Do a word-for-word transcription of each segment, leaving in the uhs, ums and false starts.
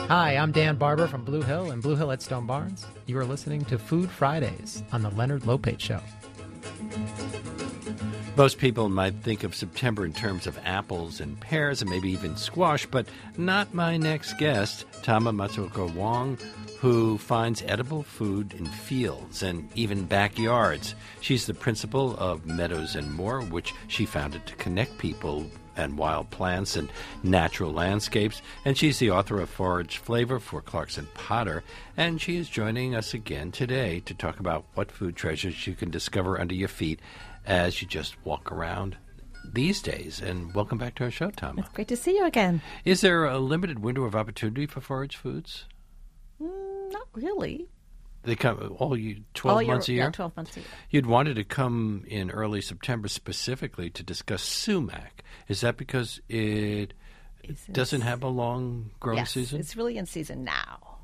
Hi, I'm Dan Barber from Blue Hill and Blue Hill at Stone Barns. You are listening to Food Fridays on the Leonard Lopate Show. Most people might think of September in terms of apples and pears and maybe even squash, but not my next guest, Tama Matsuoka Wong, who finds edible food in fields and even backyards. She's the principal of Meadows and More, which she founded to connect people and wild plants and natural landscapes. And she's the author of Forage Flavor for Clarkson Potter. And she is joining us again today to talk about what food treasures you can discover under your feet as you just walk around these days. And welcome back to our show, Tama. It's great to see you again. Is there a limited window of opportunity for forage foods? Mm, not really. They come all you twelve all year, months a year? Yeah, twelve months a year. You'd wanted to come in early September specifically to discuss sumac. Is that because it It's- doesn't have a long growing yes, season? it's really in season now.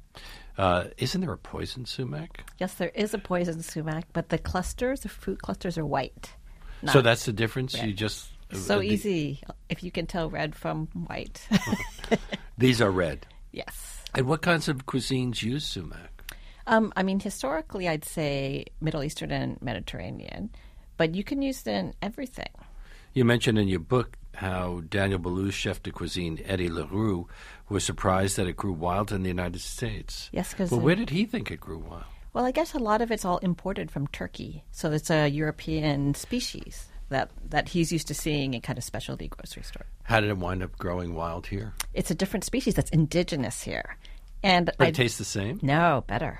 Uh, isn't there a poison sumac? Yes, there is a poison sumac, but the clusters, the fruit clusters, are white. So not that's the difference? red. You just so uh, the- easy if you can tell red from white. These are red. Yes. And what kinds of cuisines use sumac? Um, I mean, historically, I'd say Middle Eastern and Mediterranean, but you can use it in everything. You mentioned in your book how Daniel Boulud's chef de cuisine, Eddie LaRue, was surprised that it grew wild in the United States. Yes, because Well, where did he think it grew wild? well, I guess a lot of it's all imported from Turkey, so it's a European species that that he's used to seeing in kind of specialty grocery store. How did it wind up growing wild here? It's a different species that's indigenous here, and But I it tastes the same? no better.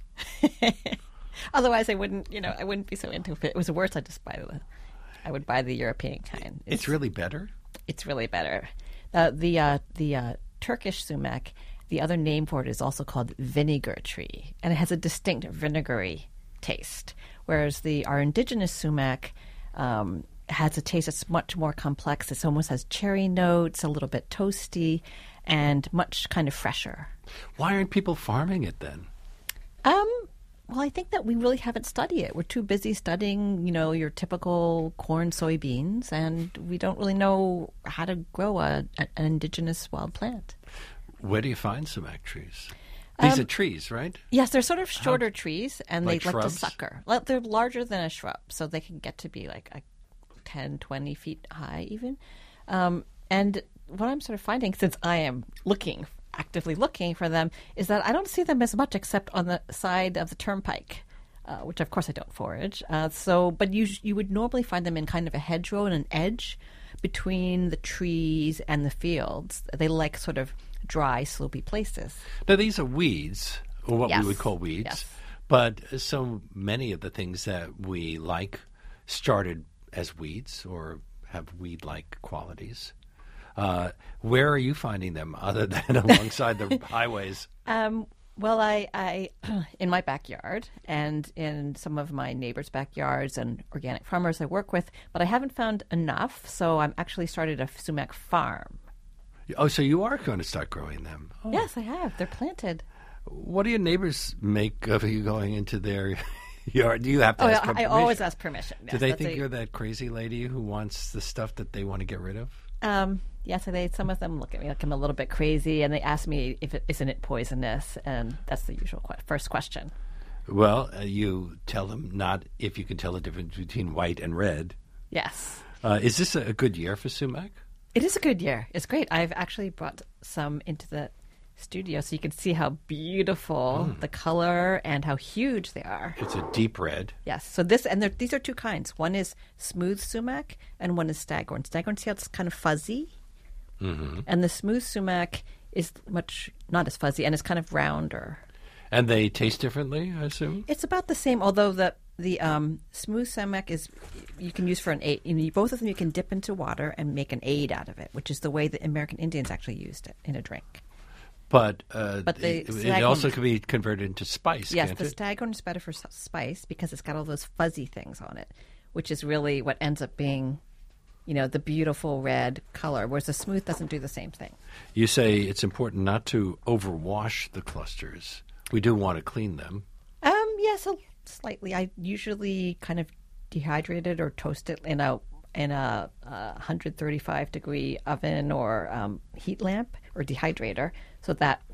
Otherwise, I wouldn't. You know, I wouldn't be so into it. If it was worse, I'd just buy the. I would buy the European kind. It's really better? It's really better. Uh, the uh, the uh, Turkish sumac, the other name for it is also called vinegar tree, and it has a distinct vinegary taste. Whereas the our indigenous sumac um, has a taste that's much more complex. It almost has cherry notes, a little bit toasty, and much kind of fresher. Why aren't people farming it then? Um. Well, I think that we really haven't studied it. We're too busy studying, you know, your typical corn, soybeans, and we don't really know how to grow a, an indigenous wild plant. Where do you find sumac trees? These Um, are trees, right? Yes, they're sort of shorter trees, and Like they like to shrubs? sucker. Like, they're larger than a shrub, so they can get to be like a ten, twenty feet high even. Um, and what I'm sort of finding, since I am looking actively looking for them, is that I don't see them as much except on the side of the turnpike, uh, which of course I don't forage. Uh, so, but you you would normally find them in kind of a hedgerow and an edge between the trees and the fields. They like sort of dry, slopey places. Now, these are weeds, or what Yes. we would call weeds. Yes. But so many of the things that we like started as weeds or have weed-like qualities. Uh, where are you finding them other than alongside the highways? Um, well, I, I in my backyard and in some of my neighbors' backyards and organic farmers I work with, but I haven't found enough, so I'm actually started a sumac farm. Oh, so you are going to start growing them. Oh. Yes, I have. They're planted. What do your neighbors make of you going into their yard? Do you have to Oh, ask I, for I permission? always ask permission. Do Yes, they that's think a- you're that crazy lady who wants the stuff that they want to get rid of? Um, yes, they. Some of them look at me like I'm a little bit crazy, and they ask me if it isn't it poisonous, and that's the usual que- first question. Well, uh, you tell them not if you can tell the difference between white and red. Yes. Uh, is this a, a good year for sumac? It is a good year. It's great. I've actually brought some into the studio so you can see how beautiful the color and how huge they are. It's a deep red. Yes. So this, and there- these are two kinds. One is smooth sumac and one is staghorn. Staghorn, see how it's kind of fuzzy? Mm-hmm. And the smooth sumac is much, not as fuzzy, and it's kind of rounder. And they taste differently, I assume? It's about the same, although the the um, smooth sumac is you can use for an aid. You know, both of them you can dip into water and make an aid out of it, which is the way the American Indians actually used it in a drink. But, uh, But the it, it staghorn- also can be converted into spice, Yes, can't the it? staghorn is better for s- spice because it's got all those fuzzy things on it, which is really what ends up being, you know, the beautiful red color, whereas the smooth doesn't do the same thing. You say it's important not to overwash the clusters. We do want to clean them. Um, yes, a, slightly. I usually kind of dehydrate it or toast it in a in a, uh one thirty-five degree oven or um, heat lamp or dehydrator, so that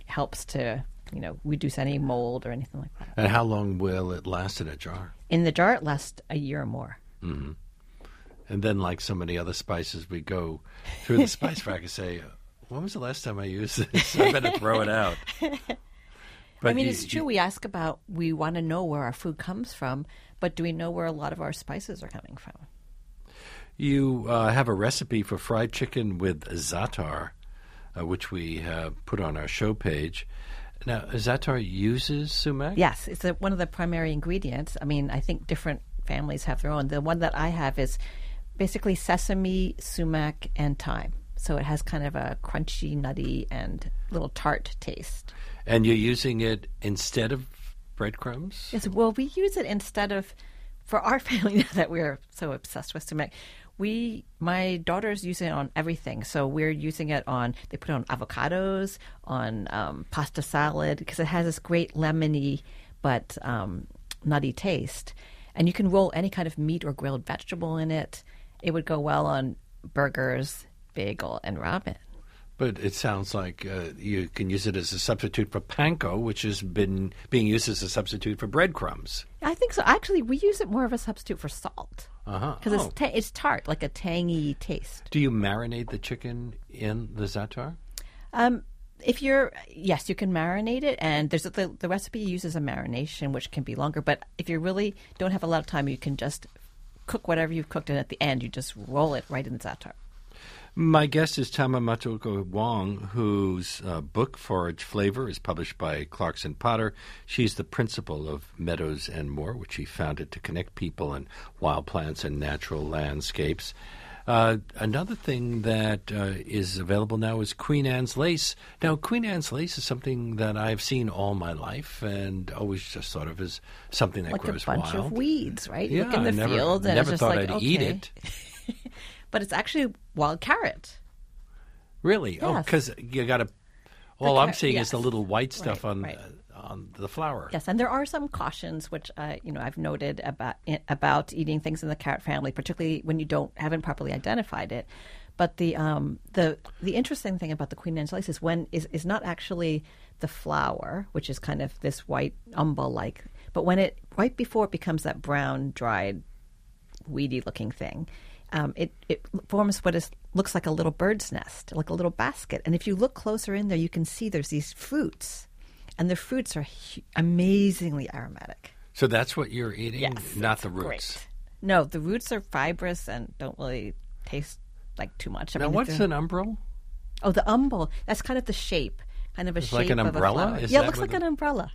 helps to, you know, reduce any mold or anything like that. And how long will it last in a jar? In the jar, it lasts a year or more. Mm-hmm. And then, like so many other spices, we go through the spice rack and say, when was the last time I used this? I better throw it out. But I mean, you, it's true. You, we ask about, we want to know where our food comes from, but do we know where a lot of our spices are coming from? You uh, have a recipe for fried chicken with za'atar, uh, which we have put on our show page. Now, za'atar uses sumac? Yes, it's a, one of the primary ingredients. I mean, I think different families have their own. The one that I have is basically sesame, sumac, and thyme. So it has kind of a crunchy, nutty, and little tart taste. And you're using it instead of breadcrumbs? Yes, well, we use it instead of, for our family now that we're so obsessed with sumac, we, my daughters use it on everything. So we're using it on, they put it on avocados, on um, pasta salad, because it has this great lemony but um, nutty taste. And you can roll any kind of meat or grilled vegetable in it. It would go well on burgers, bagel, and ramen. But it sounds like uh, you can use it as a substitute for panko, which has been being used as a substitute for breadcrumbs. I think so. Actually, we use it more of a substitute for salt. Uh-huh. Because Oh. it's, ta- it's tart, like a tangy taste. Do you marinate the chicken in the za'atar? Um, if you're, yes, you can marinate it, and there's a, the, the recipe uses a marination, which can be longer. But if you really don't have a lot of time, you can just cook whatever you've cooked, and at the end, you just roll it right in the za'atar. My guest is Tama Matsuoka Wong, whose uh, book, Forage Flavor, is published by Clarkson Potter. She's the principal of Meadows and More, which she founded to connect people and wild plants and natural landscapes. Uh, another thing that uh, is available now is Queen Anne's lace. Now, Queen Anne's lace is something that I've seen all my life and always just thought of as something that Like a grows bunch wild. of weeds, right? You Yeah, look in the I never, field, and never it's just thought like, I'd okay. eat it. But it's actually wild carrot. Really? Oh, Yes. because you got to. All The I'm car- seeing yes. is the little white stuff Right, on right. uh, on the flower. Yes, and there are some cautions which uh, you know I've noted about about eating things in the carrot family, particularly when you don't haven't properly identified it. But the um, the the interesting thing about the Queen Anne's lace is when is is not actually the flower, which is kind of this white umbel like, but when it right before it becomes that brown, dried, weedy looking thing. Um, it, it forms what is looks like a little bird's nest, like a little basket. And if you look closer in there, you can see there's these fruits. And the fruits are hu- amazingly aromatic. So that's what you're eating, Yes, not it's the roots. Great. No, the roots are fibrous and don't really taste like too much. I Now, mean, what's they're- an umbel? Oh, the umbel. That's kind of the shape. Kind of a It's shape like an of umbrella? a flower. Is yeah, it that looks what like the- an umbrella.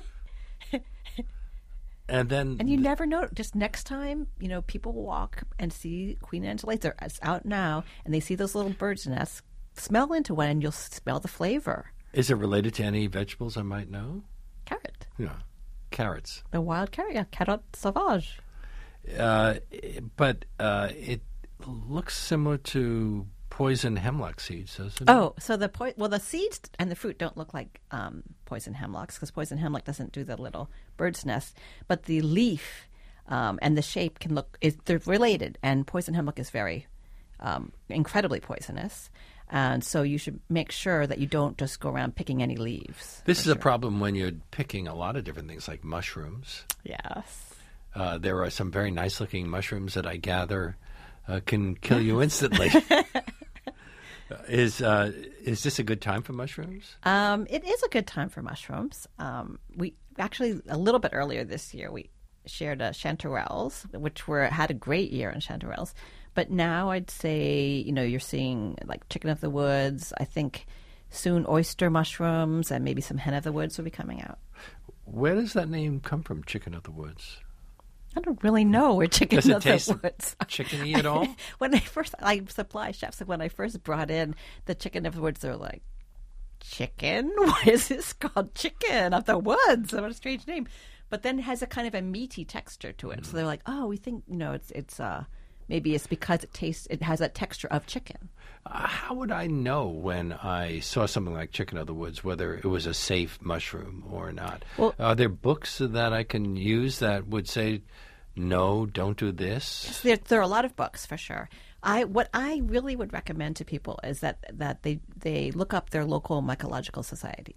And then And you never know. Just next time, you know, people walk and see Queen Anne's lace. They're it's out now, and they see those little birds' nests. Smell into one, and you'll smell the flavor. is it related to any vegetables I might know? Carrot, Yeah, carrots. the wild carrot, yeah, carotte sauvage. Uh, but uh, it looks similar to poison hemlock seeds, doesn't it? Oh, so the po- well, the seeds and the fruit don't look like um, poison hemlocks because poison hemlock doesn't do the little bird's nest, but the leaf um, and the shape can look is they're related, and poison hemlock is very um, incredibly poisonous, and so you should make sure that you don't just go around picking any leaves. This for is a sure. problem when you're picking a lot of different things like mushrooms. Yes. Uh, there are some very nice-looking mushrooms that I gather uh, can kill you instantly. Is uh, is this a good time for mushrooms? Um, it is a good time for mushrooms. Um, we actually a little bit earlier this year we shared uh, chanterelles, which were had a great year in chanterelles. But now I'd say you know you're seeing like chicken of the woods. I think soon oyster mushrooms and maybe some hen of the woods will be coming out. Where does that name come from, chicken of the woods? I don't really know where chicken Does it of taste the woods. chickeny at all? When I first, I supply chefs. When I first brought in the chicken of the woods, they're like, "Chicken? Why is this called chicken of the woods? What a strange name!" But then it has a kind of a meaty texture to it. So they're like, "Oh, we think you know it's it's uh maybe it's because it tastes it has that texture of chicken." Uh, how would I know when I saw something like chicken of the woods whether it was a safe mushroom or not? Well- are there books that I can use that would say, no, don't do this? There, there are a lot of books for sure. I what I really would recommend to people is that that they they look up their local mycological society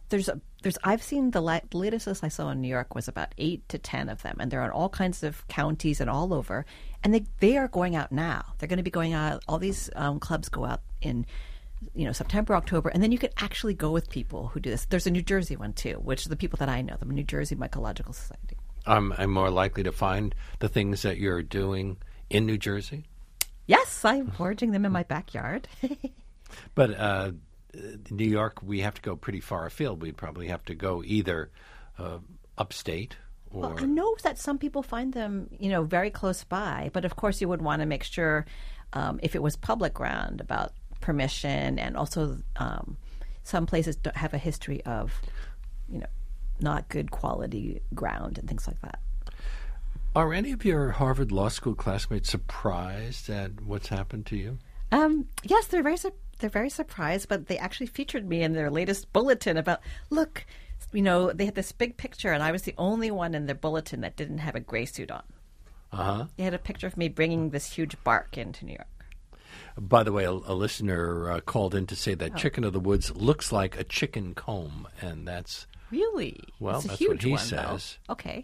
there's a there's I've seen the, la- the latest list I saw in New York was about eight to ten of them, and they're in all kinds of counties and all over. And they they are going out now. They're going to be going out. All these um, clubs go out in, you know, September, October, and then you can actually go with people who do this. There's a New Jersey one too, which are the people that I know, the New Jersey Mycological Society. I'm, I'm more likely to find the things that you're doing in New Jersey. Yes, I'm foraging them in my backyard. But uh, New York, we have to go pretty far afield. We'd probably have to go either uh, upstate or... Well, I know that some people find them, you know, very close by, but of course you would want to make sure um, if it was public ground about permission, and also um, some places don't have a history of, you know, not good quality ground and things like that. Are any of your Harvard Law School classmates surprised at what's happened to you? Um, yes, they're very su- they're very surprised, but they actually featured me in their latest bulletin about, look, you know, they had this big picture, and I was the only one in their bulletin that didn't have a gray suit on. Uh-huh. They had a picture of me bringing this huge bark into New York. By the way, a, a listener uh, called in to say that Oh. Chicken of the Woods looks like a chicken comb, and that's... Really? Well, it's a that's huge what he one, says. Though. Okay.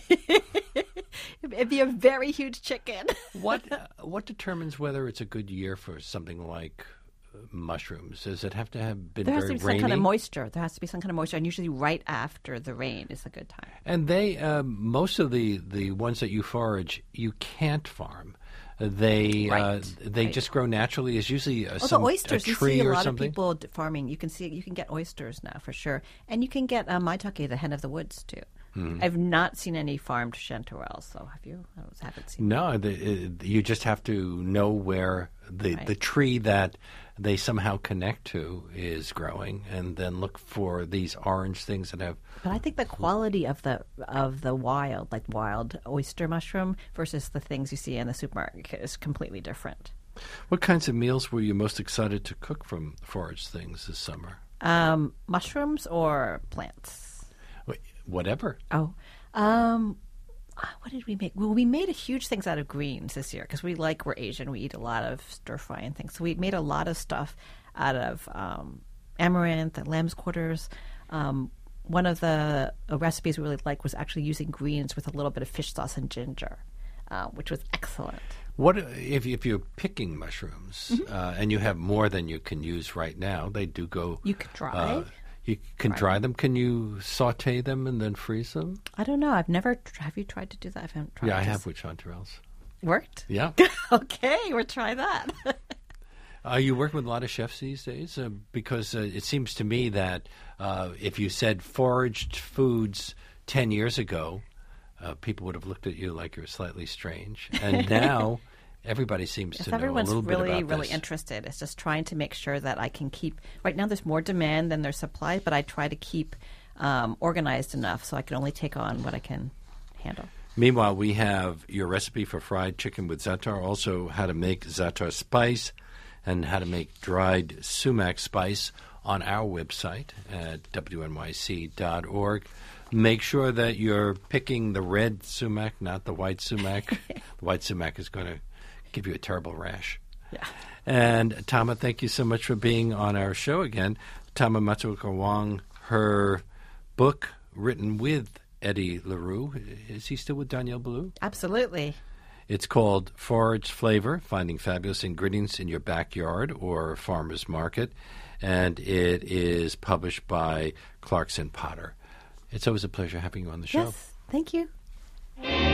It'd be a very huge chicken. What uh, what determines whether it's a good year for something like uh, mushrooms? Does it have to have been There has very to be rainy? some kind of moisture. There has to be some kind of moisture, and usually right after the rain is a good time. And they, um, most of the, the ones that you forage, you can't farm. They uh, Right, they right. just grow naturally. It's usually uh, Oh, some the oysters. a You tree see a or lot something. of people d- farming. You can see you can get oysters now for sure, and you can get uh, maitake, the hen of the woods, too. Hmm. I've not seen any farmed chanterelles, so have you? I don't- haven't seen. No, the, it, you just have to know where the Right. the tree that they somehow connect to is growing, and then look for these orange things that have. But I think the quality of the of the wild, like wild oyster mushroom, versus the things you see in the supermarket is completely different. What kinds of meals were you most excited to cook from forage things this summer? Um, mushrooms or plants? Wh- Whatever. Oh, um, what did we make? Well, we made a huge things out of greens this year because we like we're Asian. We eat a lot of stir fry and things. So we made a lot of stuff out of um, amaranth and lamb's quarters. Um, one of the uh, recipes we really liked was actually using greens with a little bit of fish sauce and ginger, uh, which was excellent. What if if you're picking mushrooms Mm-hmm. uh, and you have more than you can use right now? They do go. You could dry. Uh, you can Dry dry them. Can you saute them and then freeze them? I don't know. I've never. tr- Have you tried to do that? I haven't tried. Yeah, I Just- have with chanterelles. Worked. Yeah. Okay, we'll try that. Are you working with a lot of chefs these days? Uh, because uh, it seems to me that uh, if you said foraged foods ten years ago, uh, people would have looked at you like you're slightly strange. And now everybody seems Yes, to know a everyone's little really, bit about really this. interested. It's just trying to make sure that I can keep. Right now, there's more demand than there's supply, but I try to keep um, organized enough so I can only take on what I can handle. Meanwhile, we have your recipe for fried chicken with za'atar, also how to make za'atar spice and how to make dried sumac spice on our website at W N Y C dot org. Make sure that you're picking the red sumac, not the white sumac. The white sumac is going to give you a terrible rash. Yeah. And Tama, thank you so much for being on our show again. Tama Matsuoka Wong, her book written with Eddie LaRue. Is he still with Danielle Ballou? Absolutely. It's called Forage Flavor, Finding Fabulous Ingredients in Your Backyard or Farmer's Market, and it is published by Clarkson Potter. It's always a pleasure having you on the show. Yes. Thank you.